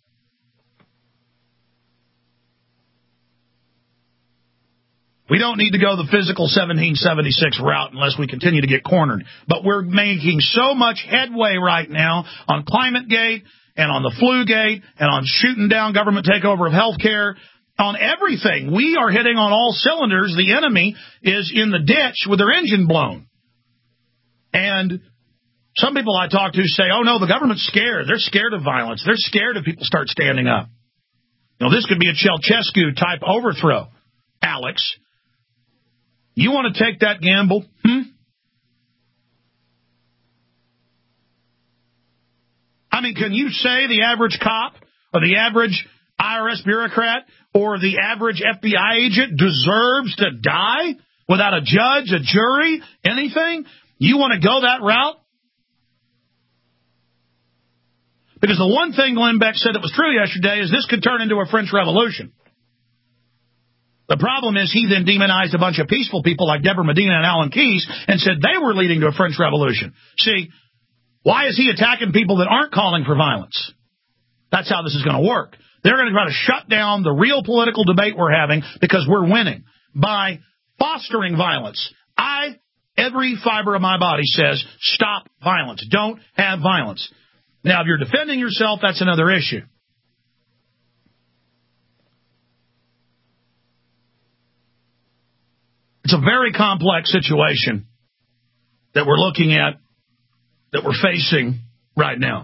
We don't need to go the physical 1776 route unless we continue to get cornered. But we're making so much headway right now on ClimateGate and on the Flugate and on shooting down government takeover of health care. On everything. We are hitting on all cylinders. The enemy is in the ditch with their engine blown. And some people I talk to say, oh, no, the government's scared. They're scared of violence. They're scared if people start standing up. You know, this could be a Ceausescu-type overthrow. Alex, you want to take that gamble? I mean, can you say the average cop or the average IRS bureaucrat or the average FBI agent deserves to die without a judge, a jury, anything? You want to go that route? Because the one thing Glenn Beck said that was true yesterday is this could turn into a French Revolution. The problem is he then demonized a bunch of peaceful people like Deborah Medina and Alan Keyes and said they were leading to a French Revolution. See, why is he attacking people that aren't calling for violence? That's how this is going to work. They're going to try to shut down the real political debate we're having because we're winning by fostering violence. Every fiber of my body says stop violence. Don't have violence. Now, if you're defending yourself, that's another issue. It's a very complex situation that we're looking at, that we're facing right now.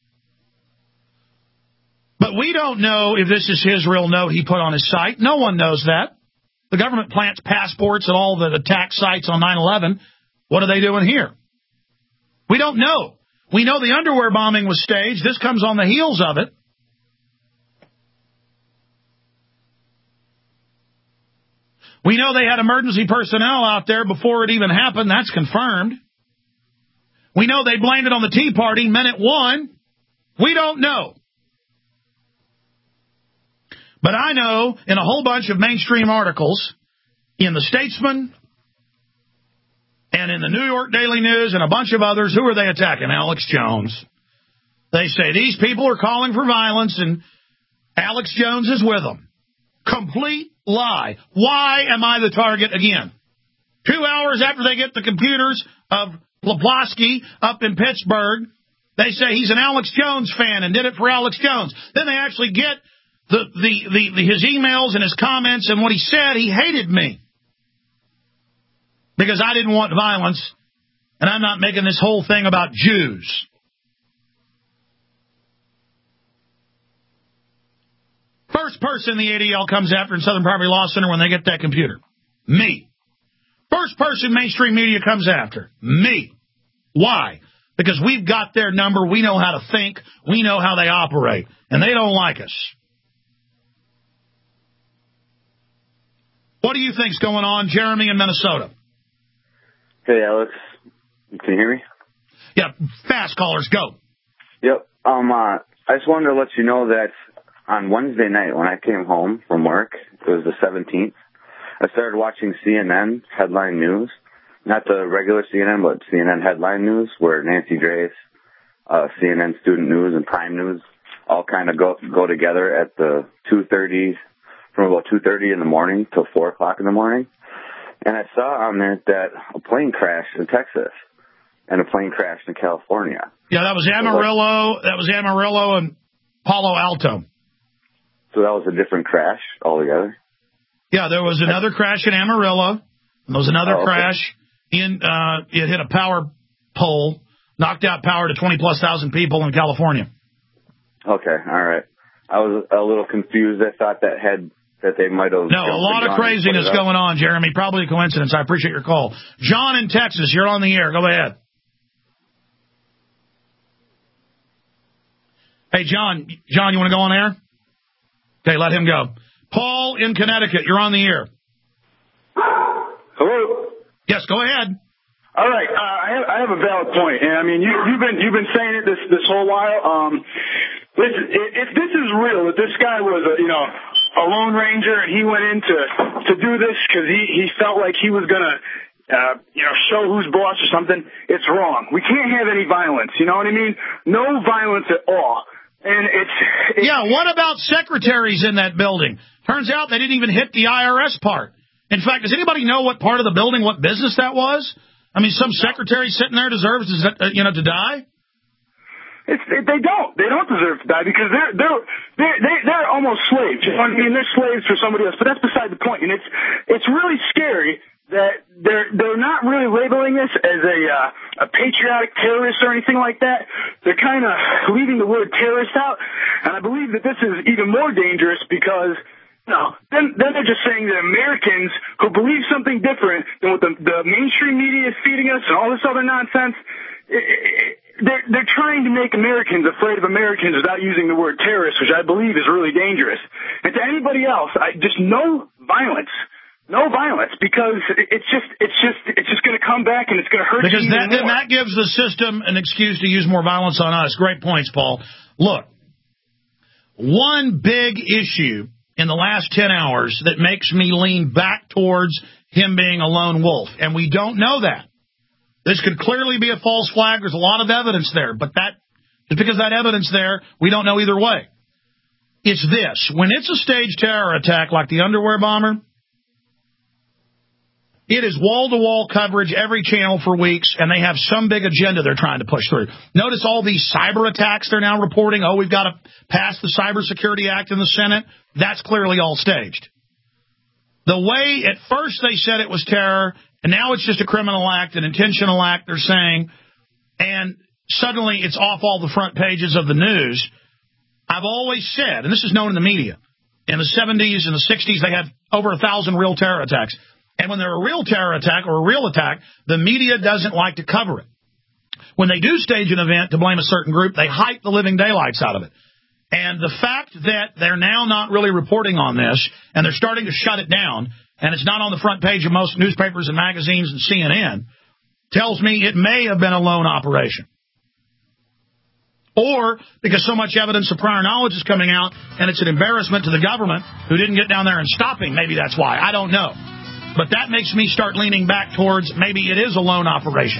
But we don't know if this is his real note he put on his site. No one knows that. The government plants passports at all the attack sites on 9/11. What are they doing here? We don't know. We know the underwear bombing was staged. This comes on the heels of it. We know they had emergency personnel out there before it even happened. That's confirmed. We know they blamed it on the Tea Party, men it won. We don't know. But I know in a whole bunch of mainstream articles, in the Statesman and in the New York Daily News and a bunch of others, who are they attacking? Alex Jones. They say these people are calling for violence and Alex Jones is with them. Complete lie. Why am I the target again? 2 hours after they get the computers of Plotkin up in Pittsburgh, they say he's an Alex Jones fan and did it for Alex Jones. Then they actually get his emails and his comments and what he said. He hated me because I didn't want violence, and I'm not making this whole thing about Jews. First person the ADL comes after in Southern Poverty Law Center when they get that computer. Me. First person mainstream media comes after. Me. Why? Because we've got their number. We know how to think. We know how they operate. And they don't like us. What do you think's going on, Jeremy in Minnesota? Hey, Alex. Can you hear me? Yeah, fast callers, go. Yep. I just wanted to let you know that on Wednesday night when I came home from work, it was the 17th, I started watching CNN headline news. Not the regular CNN, but CNN headline news, where Nancy Grace, CNN Student News, and Prime News all kind of go together at the 2:30, from about 2:30 in the morning till 4 o'clock in the morning. And I saw on there that a plane crashed in Texas and a plane crashed in California. Yeah, that was Amarillo. That was Amarillo and Palo Alto. So that was a different crash altogether? Yeah, there was another crash in Amarillo. And there was another crash in, it hit a power pole, knocked out power to 20-plus thousand people in California. Okay, all right. I was a little confused. I thought that they might have... No, a lot of craziness going on, Jeremy. Probably a coincidence. I appreciate your call. John in Texas, you're on the air. Go ahead. Hey, John, you want to go on air? Okay, let him go. Paul in Connecticut, you're on the air. Hello? Yes, go ahead. All right, I have a valid point, and I mean you've been saying it this whole while. If this is real, that this guy was a Lone Ranger and he went in to do this because he felt like he was gonna show who's boss or something, it's wrong. We can't have any violence. You know what I mean? No violence at all. And it's yeah, what about secretaries in that building? Turns out they didn't even hit the IRS part. In fact, does anybody know what part of the building, what business that was? I mean, some secretary sitting there deserves to die? They don't deserve to die because they're almost slaves. You know what I mean? They're slaves for somebody else, but that's beside the point. And it's really scary that they're not really labeling this as a patriotic terrorist or anything like that. They're kind of leaving the word terrorist out, and I believe that this is even more dangerous because then they're just saying that Americans who believe something different than what the mainstream media is feeding us and all this other nonsense, they're trying to make Americans afraid of Americans without using the word terrorist, which I believe is really dangerous. And to anybody else, just no violence. No violence, because it's just going to come back and it's going to hurt you even more. Because that gives the system an excuse to use more violence on us. Great points, Paul. Look, one big issue in the last 10 hours that makes me lean back towards him being a lone wolf, and we don't know that. This could clearly be a false flag. There's a lot of evidence there, but just because that evidence there, we don't know either way. It's this. When it's a staged terror attack like the underwear bomber, it is wall-to-wall coverage, every channel for weeks, and they have some big agenda they're trying to push through. Notice all these cyber attacks they're now reporting. Oh, we've got to pass the Cybersecurity Act in the Senate. That's clearly all staged. The way at first they said it was terror, and now it's just a criminal act, an intentional act, they're saying, and suddenly it's off all the front pages of the news. I've always said, and this is known in the media, in the 70s and the 60s, they had over 1,000 real terror attacks. And when they're a real terror attack or a real attack, the media doesn't like to cover it. When they do stage an event to blame a certain group, they hype the living daylights out of it. And the fact that they're now not really reporting on this, and they're starting to shut it down, and it's not on the front page of most newspapers and magazines and CNN, tells me it may have been a lone operation. Or because so much evidence of prior knowledge is coming out, and it's an embarrassment to the government who didn't get down there and stop him. Maybe that's why. I don't know. But that makes me start leaning back towards maybe it is a lone operation.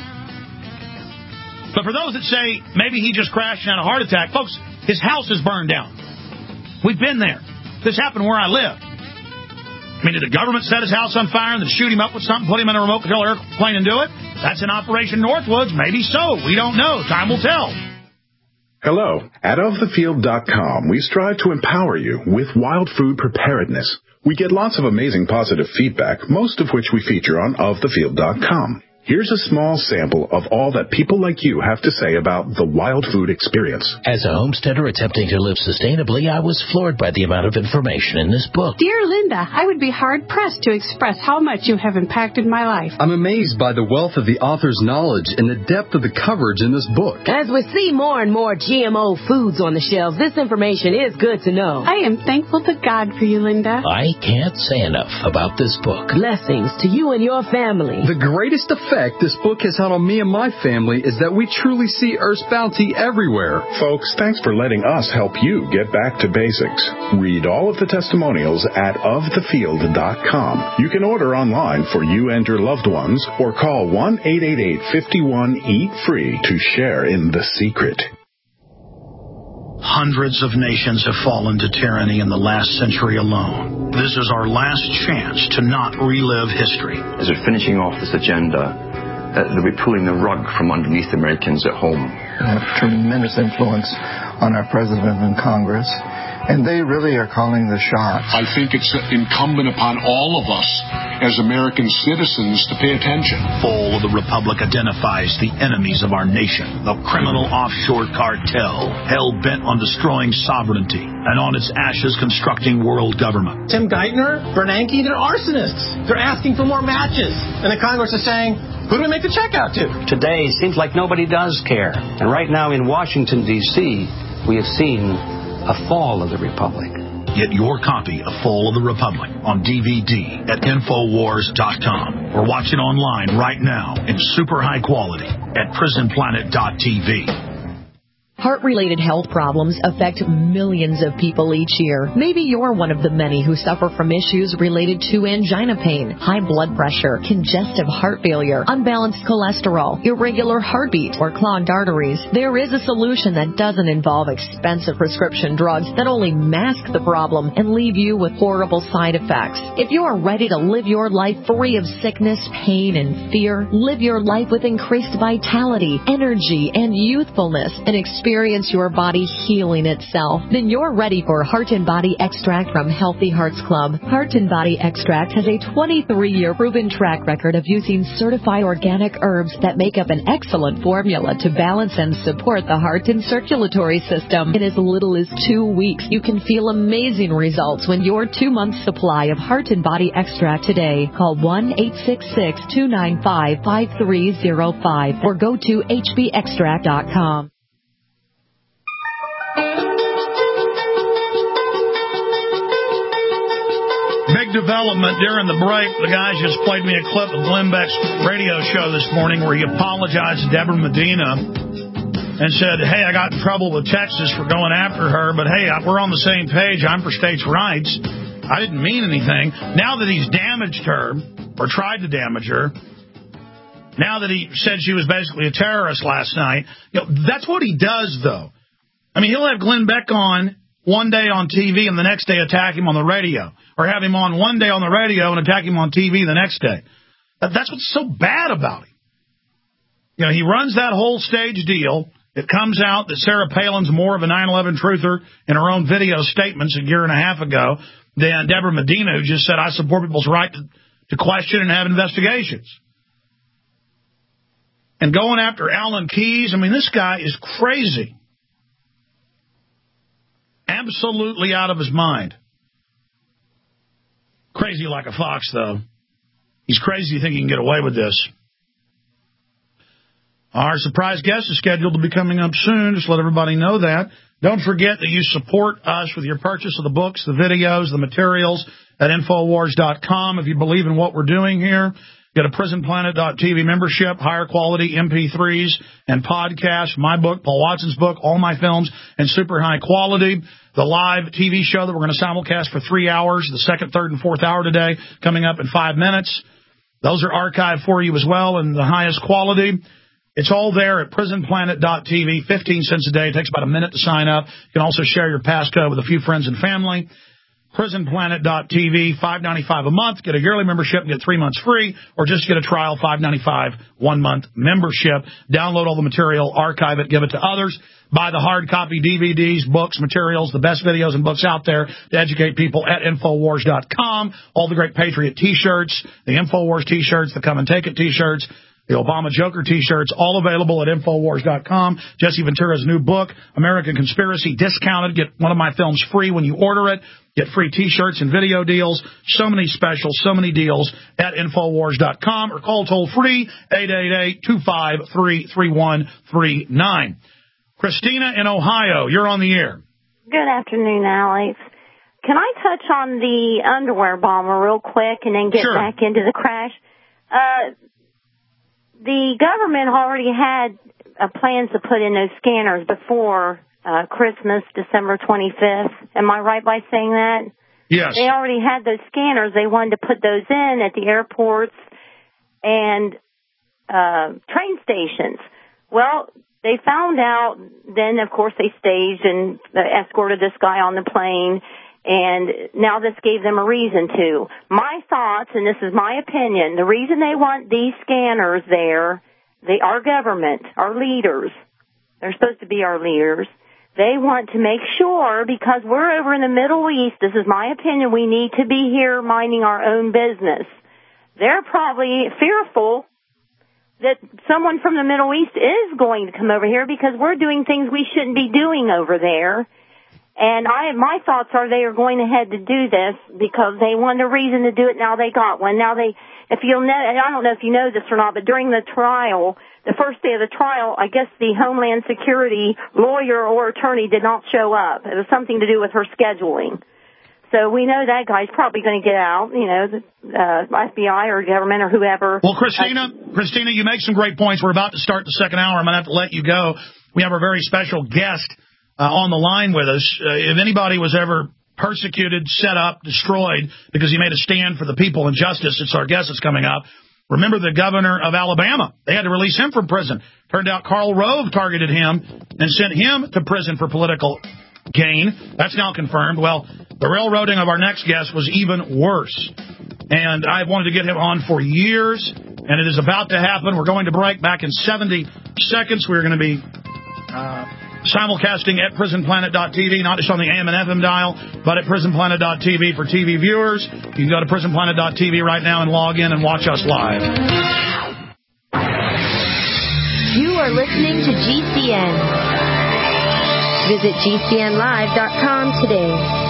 But for those that say maybe he just crashed and had a heart attack, folks, his house is burned down. We've been there. This happened where I live. I mean, did the government set his house on fire and then shoot him up with something, put him in a remote control airplane and do it? That's in Operation Northwoods. Maybe so. We don't know. Time will tell. Hello. At ofthefield.com, we strive to empower you with wild food preparedness. We get lots of amazing positive feedback, most of which we feature on ofthefield.com. Here's a small sample of all that people like you have to say about the wild food experience. As a homesteader attempting to live sustainably, I was floored by the amount of information in this book. Dear Linda, I would be hard-pressed to express how much you have impacted my life. I'm amazed by the wealth of the author's knowledge and the depth of the coverage in this book. As we see more and more GMO foods on the shelves, this information is good to know. I am thankful to God for you, Linda. I can't say enough about this book. Blessings to you and your family. The greatest effect this book has had on me and my family is that we truly see Earth's bounty everywhere. Folks, thanks for letting us help you get back to basics. Read all of the testimonials at ofthefield.com. You can order online for you and your loved ones or call 1-888-51-EAT-FREE to share in the secret. Hundreds of nations have fallen to tyranny in the last century alone. This is our last chance to not relive history. As we're finishing off this agenda, they'll be pulling the rug from underneath Americans at home. They have tremendous influence on our president and Congress, and they really are calling the shots. I think it's incumbent upon all of us as American citizens to pay attention. Fall of the Republic identifies the enemies of our nation, the criminal offshore cartel, hell-bent on destroying sovereignty, and on its ashes constructing world government. Tim Geithner, Bernanke, they're arsonists. They're asking for more matches. And the Congress is saying, who do we make the check out to? Today, it seems like nobody does care. And right now in Washington, D.C., we have seen a fall of the Republic. Get your copy of Fall of the Republic on DVD at Infowars.com or watch it online right now in super high quality at PrisonPlanet.tv. Heart-related health problems affect millions of people each year. Maybe you're one of the many who suffer from issues related to angina pain, high blood pressure, congestive heart failure, unbalanced cholesterol, irregular heartbeat, or clogged arteries. There is a solution that doesn't involve expensive prescription drugs that only mask the problem and leave you with horrible side effects. If you are ready to live your life free of sickness, pain, and fear, live your life with increased vitality, energy, and youthfulness, and experience your body healing itself, then you're ready for Heart and Body Extract from Healthy Hearts Club. Heart and Body Extract has a 23-year proven track record of using certified organic herbs that make up an excellent formula to balance and support the heart and circulatory system. In as little as 2 weeks, you can feel amazing results when your 2-month supply of Heart and Body Extract today. Call 1-866-295-5305 or go to hbextract.com. Big development during the break. The guys just played me a clip of Glenn Beck's radio show this morning where he apologized to Deborah Medina and said, hey, I got in trouble with Texas for going after her, but hey, we're on the same page. I'm for states' rights. I didn't mean anything. Now that he's damaged her or tried to damage her, now that he said she was basically a terrorist last night, that's what he does, though. I mean, he'll have Glenn Beck on one day on TV and the next day attack him on the radio, or have him on one day on the radio and attack him on TV the next day. That's what's so bad about him. He runs that whole stage deal. It comes out that Sarah Palin's more of a 9/11 truther in her own video statements a year and a half ago than Deborah Medina, who just said, I support people's right to question and have investigations. And going after Alan Keyes, I mean, this guy is crazy. Absolutely out of his mind. Crazy like a fox, though. He's crazy to think he can get away with this. Our surprise guest is scheduled to be coming up soon. Just let everybody know that. Don't forget that you support us with your purchase of the books, the videos, the materials at Infowars.com. If you believe in what we're doing here, get a PrisonPlanet.tv membership, higher quality MP3s and podcasts, my book, Paul Watson's book, all my films, and super high quality. The live TV show that we're going to simulcast for 3 hours, the second, third, and fourth hour today, coming up in 5 minutes. Those are archived for you as well in the highest quality. It's all there at PrisonPlanet.tv, 15 cents a day. It takes about a minute to sign up. You can also share your passcode with a few friends and family. PrisonPlanet.tv, $5.95 a month. Get a yearly membership and get 3 months free, or just get a trial, $5.95, 1 month membership. Download all the material, archive it, give it to others. Buy the hard copy DVDs, books, materials, the best videos and books out there to educate people at Infowars.com. All the great Patriot T-shirts, the Infowars T-shirts, the Come and Take It T-shirts, the Obama Joker T-shirts, all available at Infowars.com. Jesse Ventura's new book, American Conspiracy, discounted. Get one of my films free when you order it. Get free T-shirts and video deals. So many specials, so many deals at Infowars.com, or call toll-free 888-253-3139. Christina in Ohio, you're on the air. Good afternoon, Alex. Can I touch on the underwear bomber real quick and then get back into the crash? The government already had plans to put in those scanners before Christmas, December 25th. Am I right by saying that? Yes. They already had those scanners. They wanted to put those in at the airports and train stations. Well, they found out, then, of course, they staged and escorted this guy on the plane, and now this gave them a reason to. My thoughts, and this is my opinion, the reason they want these scanners there, our government, our leaders, they're supposed to be our leaders, they want to make sure, because we're over in the Middle East, this is my opinion, we need to be here minding our own business. They're probably fearful that someone from the Middle East is going to come over here because we're doing things we shouldn't be doing over there. And my thoughts are they are going ahead to do this because they want a reason to do it. Now they got one. Now I don't know if you know this or not, but during the trial, the first day of the trial, I guess the Homeland Security lawyer or attorney did not show up. It was something to do with her scheduling. So we know that guy's probably going to get out, the FBI or government or whoever. Well, Christina, you make some great points. We're about to start the second hour. I'm going to have to let you go. We have a very special guest on the line with us. If anybody was ever persecuted, set up, destroyed because he made a stand for the people and justice, it's our guest that's coming up. Remember the governor of Alabama? They had to release him from prison. Turned out Karl Rove targeted him and sent him to prison for political gain. That's now confirmed. Well, the railroading of our next guest was even worse. And I've wanted to get him on for years, and it is about to happen. We're going to break back in 70 seconds. We're going to be simulcasting at PrisonPlanet.tv, not just on the AM and FM dial, but at PrisonPlanet.tv for TV viewers. You can go to PrisonPlanet.tv right now and log in and watch us live. You are listening to GCN. Visit GCNlive.com today.